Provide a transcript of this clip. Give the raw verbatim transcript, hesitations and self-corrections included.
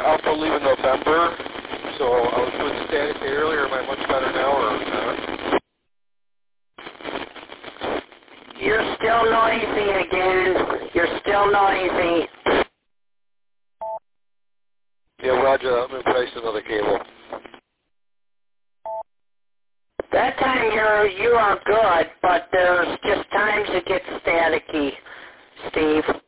out for leave in November, so I was doing static earlier. Am I much better now or not? You're still noisy again. You're still noisy. Yeah, roger that. Let me replace another cable. That time you're, you are good, but there's just times it gets staticky, Steve.